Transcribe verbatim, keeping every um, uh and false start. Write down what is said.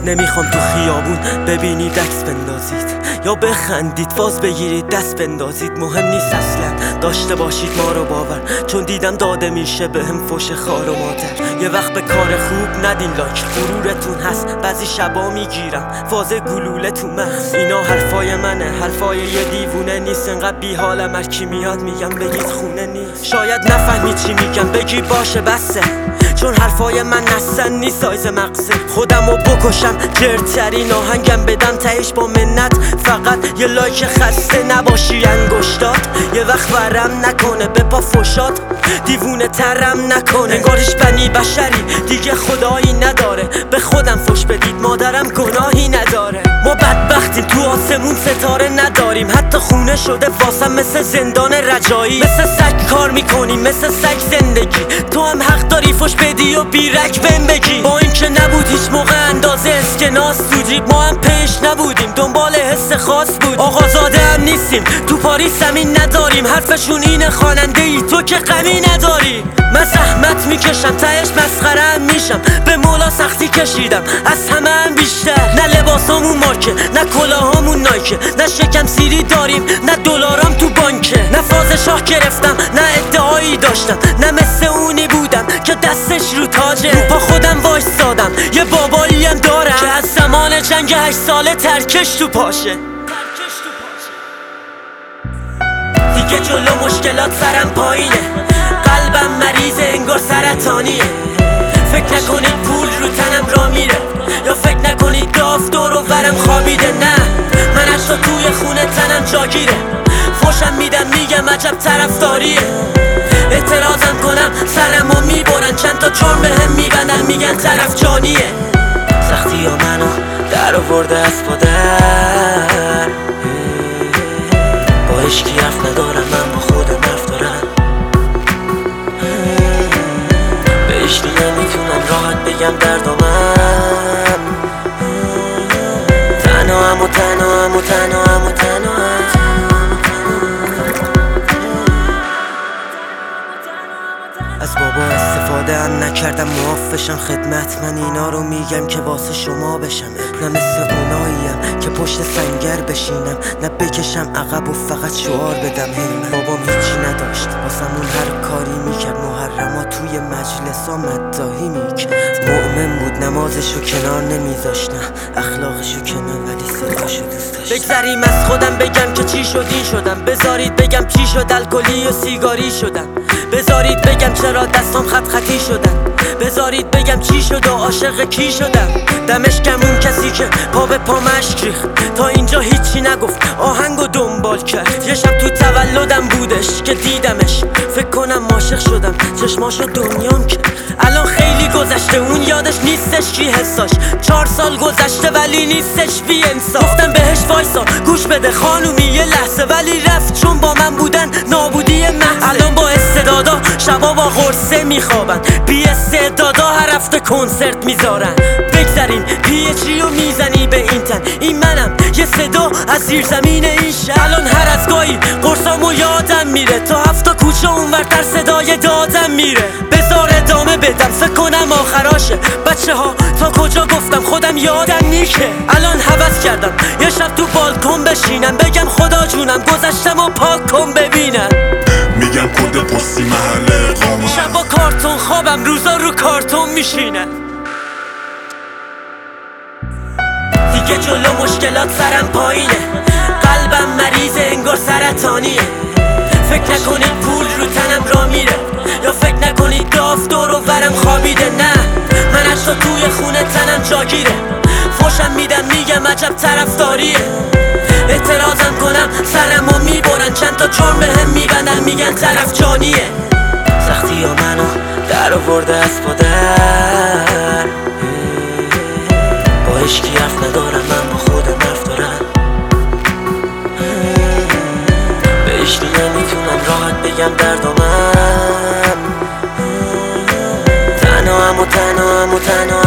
نمیخوام تو خیابون ببینید عکس بندازید یا بخندید فاز بگیرید دست بندازید. مهم نیست اصلا داشته باشید ما رو باور، چون دیدم داده میشه به هم فوش خار و مادر. یه وقت به کار خوب ندین لایک، غرورتون هست بعضی شبا میگیرم فاز گلوله تو مغز. اینا حرفای منه، حرفای یه دیوونه نیست. انقدر بی حالم هر کی میاد میگم بگید خونه نیست. شاید نفهمید چی میگم بگی باشه بسه، چون حرفای من نسن نیست سایز مغزه. خودمو بکشم جرترین آهنگم بدم تهش با منت، فقط یه لایک خسته نباشی انگشتات. یه وقت ورم نکنه به پا فشاد، دیوونه ترم نکنه انگارش بنی بشری دیگه خدایی نداره. به خودم فش بدید مادرم گناهی نداره. ما بدبختیم تو آسمون ستاره نداریم، حتی خونه شده واسم مثل زندان رجایی. مثل سگ کار میکنیم مثل سگ زندگی، تو هم حق داری فش بدی و بیرک بهم بگی. با این که نبود هیچ موقع اندازه اسکناس تو جیب، ما هم پیش نبودیم دنبال حس خاص بود. آقازاده هم نیستیم تو پاریس زمین نداریم، حرفشون اینه خواننده ای تو که غمی نداری. من زحمت میکشم تهش مسخره هم میشم، به مولا سختی کشیدم از همه هم بیشتر. نه لباسامون مارکه نه کلاهامون نایکه، نه شکم سیری داریم نه دلارام تو بانکه. نه فاز شاه گرفتم نه ادعایی داشتم، نه مثل اونی بودم که دستش رو تاجه. رو پا خودم وایستادم یه بابایی هم دارم که از زمان جنگ هشت ساله ترکش تو پاشه. دیگه جلو مشکلات سرم پایینه، قلبم مریضه انگار سرطانیه. فکر نکنید پول رو تنم را میره، یا فکر نکنید داف دور و برم خوابیده. نه من از تو توی خونه تنم جاگیره، فوشم میدم میگم عجب طرفداریه. اعتراضم کنم سرمو میبرن، چند تا جرم بهم میبندن میگن طرف جانیه. سختی ها منو در آورده از پادر، با عشقی حرف ندارم من با خودم حرف دارم. به عشقی نمیتونم راحت بگم دردامم، تنهام و تنهام و تنهام و تنهام. از بابا استفاده هم نکردم معافشم خدمت، من اینا رو میگم که واسه شما بشم. نه مثل اوناییم که پشت سنگر بشینم، نه بکشم عقب و فقط شعار بدم هی. بابام هیچی نداشت واسمون هر کاری میکرد، محرما توی مجلس ها مداحی میکرد. مؤمن بود نمازشو کنار نمیذاشت، نه اخلاقشو کنار ولی صداشو دوست داشت. بگذریم از خودم بگم که چی شد این شدم، بذارید بگم چی شد الکلی و سیگاری شدم. بذارید بگم چرا دستام خط خطی شدن، بذارید بگم چی شد و عاشق کی شدم. دمش کم اون کسی که پا به پا مشک ریخت، تا اینجا هیچی نگفت آهنگو دنبال کرد. یه شب تو تولدم بودش که دیدمش، فکر کنم عاشق شدم چشماشو دنیام کرد. الان خیلی گذشته اون یادش نیستش کی حساش، چهار سال گذشته ولی نیستش بی انصاف. گفتم بهش وایسا گوش بده خانومی یه لحظه، ولی رفت چون با من بودن نابودی محض. الان با استعدادا شبا با قرصه میخوابن، بی استعدادا هر هفته کنسرت میذارن. بگذاریم پیچی و میزنی به این تن، این منم یه صدا از زیر زمین این شهر. الان هر از گاهی قرصامو یادم میره، تا هفتا کوچه اونورتر صدای دادم میره. بذار ادامه بدم فکر کنم آخراشه، بچه ها تا کجا گفتم خودم یادم نیکه. الان حوض کردم یه شب تو بالکن بشینم، بگم خدا جونم گذشتم و پاک کن ببینم. میگم کد پستی محل اقامت، شبا کارتون خوابم روزا رو کارتون میشینم. دیگه جلو مشکلات سرم پایینه، قلبم مریضه انگار سرطانیه. فکر نکنید پول رو تنم را میره، یا فکر نکنید داف دور و برم خوابیده. نه من از تو توی خونه تنم جاگیره، فوشم میدم میگم عجب طرفداریه. اعتراضم کنم سرمو میبرن، چند تا جرم بهم میبندن میگن طرف جانیه. سختی ها منو در آورده از پادر، با عشقی حرف ندارم من با خودم حرف دارم. به عشقی نمیتونم راحت بگم دردامم، تنهام و تنهام و تنهام.